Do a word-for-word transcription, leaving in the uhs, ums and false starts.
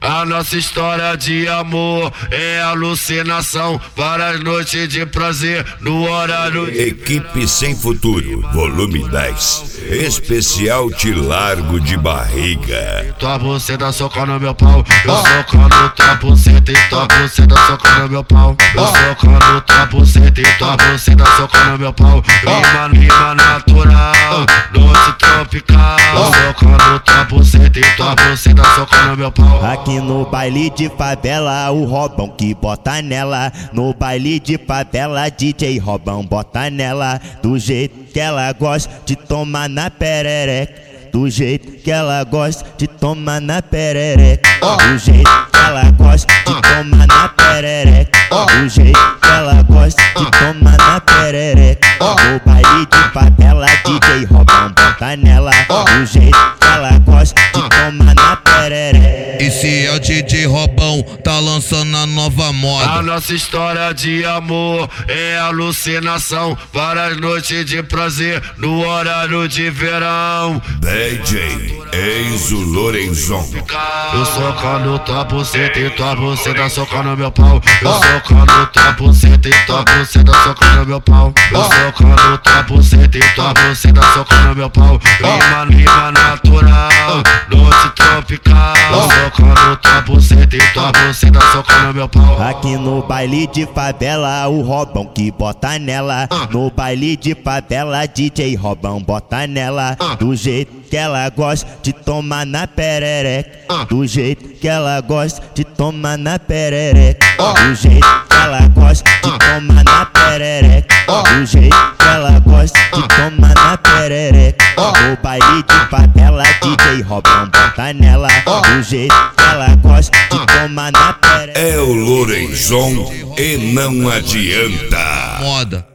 A nossa história de amor é alucinação, várias noites de prazer no horário de... Equipe Sem Futuro, volume dez. Especial Te Largo de Barriga. Tua buceta soca no meu pau, eu socando tua buceta e tua buceta soca no meu pau. Eu socando tua buceta e tua buceta soca no meu pau. Rima, rima natural, doce tropical. Eu socando tua buceta e tua buceta soca no meu pau. Aqui no baile de favela, o Robão que bota nela. No baile de favela, D J Robão bota nela. Do jeito que ela gosta de tomar na perereca. Do jeito que ela gosta de tomar na perereca. Do jeito que ela gosta de tomar na perereca. Do jeito que ela gosta de tomar na perereca. No baile de favela, D J Robão bota nela. Do jeito que ela gosta de tomar na perereca. Esse é o D J Robão, tá lançando a nova moda. A nossa história de amor é alucinação, várias noites de prazer no horário de verão. D J Enzo Lorenzon. Eu socando tua buceta e tua buceta socando meu pau. Eu socando tua buceta e tua buceta socando meu pau. Eu socando tua buceta e tua buceta socando meu pau. Rima, rima natural, doce tropical. Eu socando tua buceta e tua buceta socando meu pau. Aqui no baile de favela, o Robão que bota nela. No baile de favela, D J Robão bota nela. Do jeito que ela gosta de tomar na perereca. Do jeito que ela gosta de tomar na perereca. Do jeito que ela gosta de tomar na perereca. Do jeito que ela gosta de tomar na perereca. No baile de favela, D J Robão bota nela. Do jeito que ela gosta de tomar na perereca. É o Lorenzon e não adianta. Moda.